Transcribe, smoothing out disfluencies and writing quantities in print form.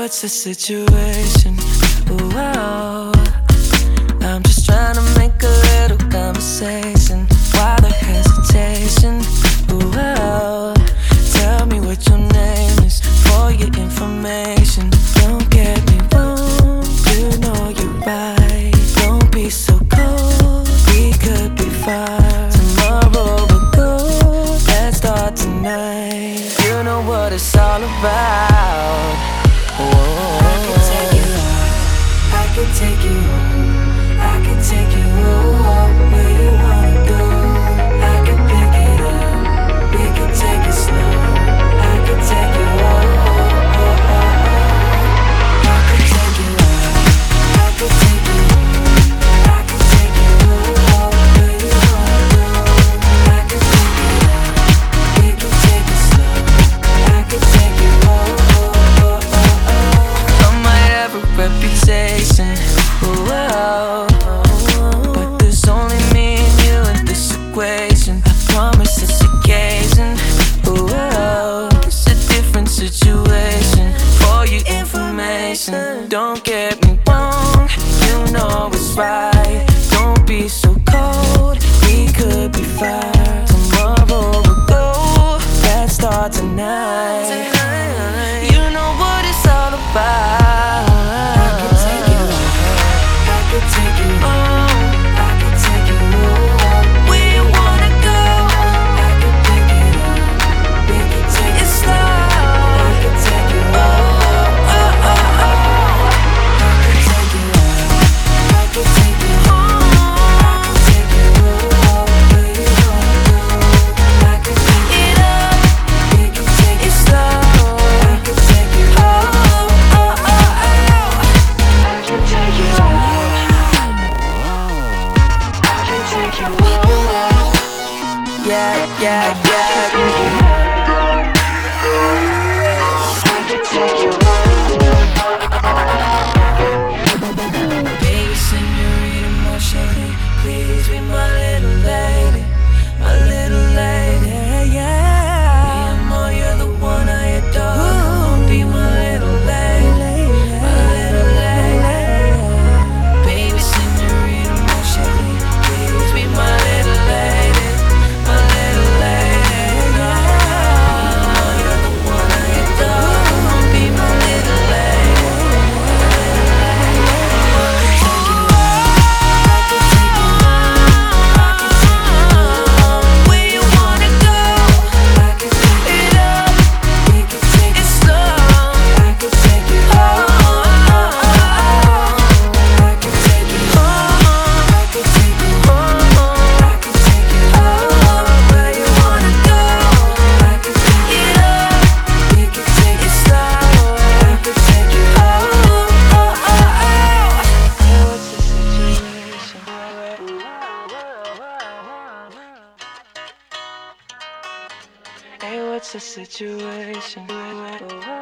what's the situation? Ooh, oh. I'm just trying to make a little conversation. Why the hesitation? Ooh, oh. Tell me what your name is for your information. Don't get me wrong, you know you're right. Don't be so cold, we could be fine. Tomorrow we'll go, let's start tonight. You know what it's all about. Whoa. I can take you out, I can take you home, I can take you home. Where you wanna go, I can pick it up, we can take it slow. I can take you home, I can take you out, I can take you home, I can take you home. Where you wanna go, I can pick it up, we can take it slow. I can take you home. I might have a reputation, whoa, but there's only me and you in this equation. I promise it's occasion, whoa, it's a different situation. For your information, don't get me wrong, you know it's right. Don't be so cold, we could be fine. Tomorrow we'll go, let's start tonight. You know what it's all about. Yeah, yeah, yeah. Baby, senorita, my shorty, please be my little lady, my little lady, yeah. Me and more, you're the one I adore. Come on, be my little lady, my little lady. Baby, senorita, my shorty, please be my little lady, my little lady, yeah. Me and more, you're the one I adore. Come on, be my little lady. Hey, what's the situation?